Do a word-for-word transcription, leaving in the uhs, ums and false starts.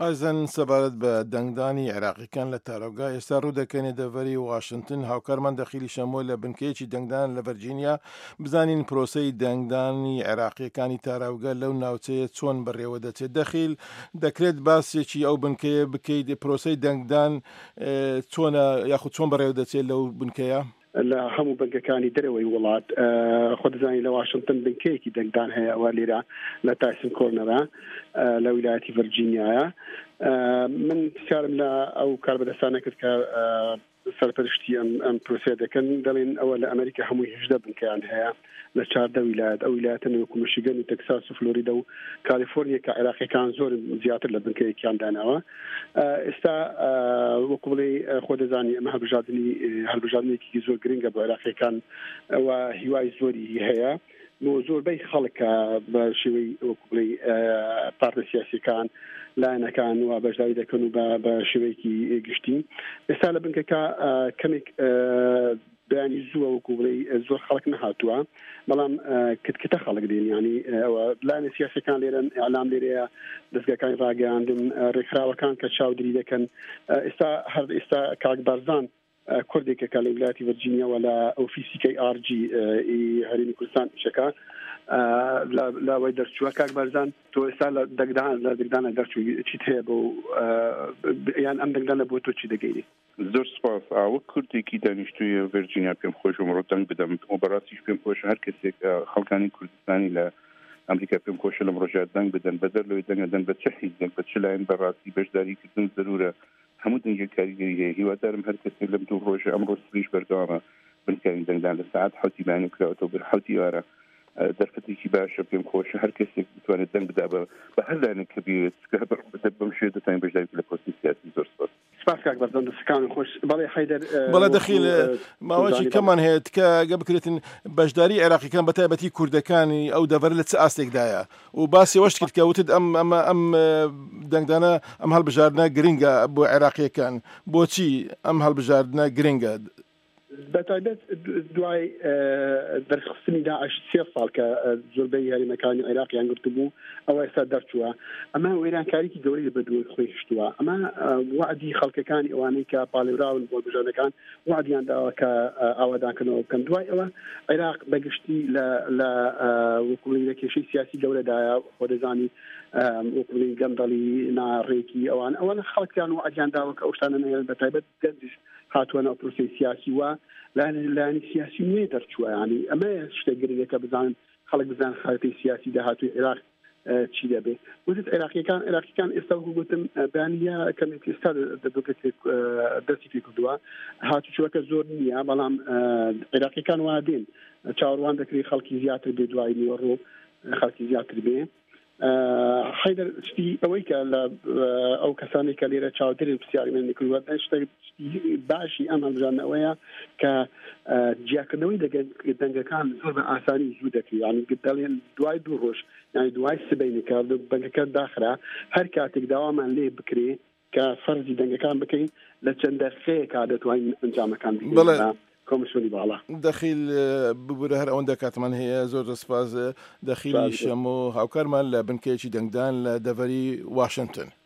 ئازن سەبارەت بە دەنگدانی عێراقیەکان لە تارۆگا ئێستا ڕوو دەکەنێ دەڤەری واشنگتن هاوکارمان دەخیلی شەمۆ لە بنکەیەکی دەنگدان لە ڤەرجینیا بزانین پرۆسەی دەنگدانی عێراقیەکانی تاراوگە لەو ناوچەیە چۆن بەڕێوە دەچێت. دەخیل دەکرێت باسێکی ئەو بنکەیە بکەیت، پرۆسەی دەنگدان چۆنە یاخود چۆن بەڕێوە دەچێت لەو بنکەیە؟ لە هەموو بنکەکانی دەرەوەی وڵات خۆ دەزانی لە واشنگتن بنکەیەکی دەنگدان هەیە ئەوە لێرە لە تایسن کۆرنەرە لە ویلایەتی ڤەرجینیایە. من پرسیارم لە ئەو کاربەدەستانە کرد کە سەرپەرشتی ئەم پرۆسەیە دەکەن، دەڵێن ئەوە لە ئەمریکا هەمووی هەژدە بنکەیان هەیە لە چاردە ویلایەت، ئەو ویلایەتە وەکو میشیگەن و تەکساس و فلۆریدا و کالیفۆرنیا کە عێراقیەکان زۆر زیاتر لە بنکەیەکیان داناوە. ئێستا وەکو بڵێ خۆ دەزانی ئەمە هەڵبژاردننی هەڵبژاردنێکی زۆر گرنگە بۆ عێراقیەکان، ئەوە هیوای زۆری هەیە بۆ زۆربەی خەڵکە بە شێوەی وەکو بڵێ پارتە سیاسیەکان لایەنەکان و بەشداری دەکەن و بە شێوەیەکی گشتی. ئێستا لە بنکەکە کەمێک بەیانی زووە وەکو بڵێ زۆر خەڵک نەهاتووە، بەڵام کتکتە خەڵک دێن، ینی ئەوە لایەنە سیاسیەکان لێرەن، ئیعلام لێرەیە، دەستگاکانی ڕاگەیاندن، ڕێکخراوەکان کە چاودێری دەکەن. ئێستا هەر ئێستا کاک بارزان کوردێکەکە لە ویلایەتی ڤەرجینیا لە ئۆفیسی کەی ئار جی هەرێمی کوردستان شەکە لاوەی دەرچووە. کاک بارزان تۆ ئێستا لە دەنگدان لە دەنگدانە دەرچووی چیت هەیە بۆ یان ئەم دەنگدانە بۆ تۆ چی دەگەیری؟ زۆر سپاس. ئاوە کوردێکی دانیشتووی ڤەرجینیا پێم خۆش و مرۆ دەنگ بدەم و بەڕاستیش پێم خۆشە هەر کەسێک خەڵکانی کوردستانی لە ئەمریکا پێم خۆشە لەم ڕۆژات دەنگ بدەن، بەدەر لەوەی دەنگە دەن بە چه حیز دەنگ بە چ لایەن بەڕاستی بەشداریکردن زەرورە. هەموو دەنگێک کاریگەری هەیە. هیوادارم هەر کەسێک لەم دوو ڕۆژە ئەمڕۆ سریش بەردەوامە بنکانی دەنگدان لە سەعات حوتی بەیان کراوەتەوە بر حوتی وارە دەرفەتێکی باشە. پێم خۆشە هەر کەسێک بتوانێت دەنگ بدا بە هەر لایەنێک کە بێت کە بەم شێوە دەتوانین بەشداری لە پۆستی سیاسی. زۆر سپاس. سپاس کاک بەردەم دەستەکان خۆش. بەڵێ حەیدەر بەڵێ دەخیل ماوەیەکی کەمان هەیە کە گە بکرێتن بەشداری عێراقیەکان بە تایبەتی کوردەکانی ئەو دەڤەر لە چ ئاستێکدایە و باسی ئەوەش کرد کە وتت ئەم ئەمە ئەم دەنگدانە ئەم هەڵبژاردنە گرنگە بۆ عێراقیەکان. بۆچی ئەم هەڵبژاردنە گرنگە؟ بەتایبەت دوای دەرخستنی داعش سێ ساڵ کە زۆربەی یاریمەکانی عێراقیان گرتبوو، ئەوە ئێستا دەرچووە. ئەمە وێرانکاریکی گەورەی بە دوای خۆی هشتووە. ئەمە وعدی خەڵکەکانی ئەوانەی کە پاڵێراون بۆ بژانەکان وعدیان داوە کە ئاوادانکردنەوە بکەن. دوای ئەوە عێراق بەگشتی لە وەکوڵی لە کێشەی سیاسی گەورەدایە، خۆ دەزانی وەکوڵی گەندەڵی ناڕێکی ئەوان ئەوە خەڵکیان وعدیان داوە کە ئەو شتانە نەهێن. بەتایبەت گەنجش هاتووە ناو پرۆسەی سیاسی و لایەنی سیاسی نوێ دەرچووە. ینی ئەمە شتێک گرنگەکە بزانن خەڵک بزان خەڵکی سیاسی داهاتووی عێراق چی دەبێت. وتت عێراقیەکان عێراقیەکان ئێستا وەکو گوتم بەیانیە کەمێک ئێستا دەستی پێ کردووە، هاتوچووەکە زۆر نییە، بەڵام عێراقیەکان وا دێن چاوەڕوان دەکرێت خەڵکی زیاتر بێ، دوای نیوەڕۆ خەڵکی زیاتر بێ. حیدر شتی ئەوەی کە لە ئەو کەسانی کە لێرە چاودێری پرسیاری من کردووە شتی باشی ئەم هەڵبژاردنەوەیە کە جیاکردنەوەی دەنگەکان زۆر بە ئاسانی زوو دەکرێت. یعنی دەڵێن دوای دوو ڕۆژ یعنی دوای سبەینێکە بەنگەکە داخرا هەر کاتێک داوامان لێ بکرێ کە فەرزی دەنگەکان بکەین لە چەند دەقەیەکە دەتوانین ئەنجامەکان بکەین. کۆمسیۆنی باڵا دەخیل ببوورە هەر ئەوەندە کاتمان هەیە. زۆر دەسپاس دەخیلی شەمۆ هاوکارمان لە بنکەیەکی دەنگدان لە دەڤەری واشنگتن.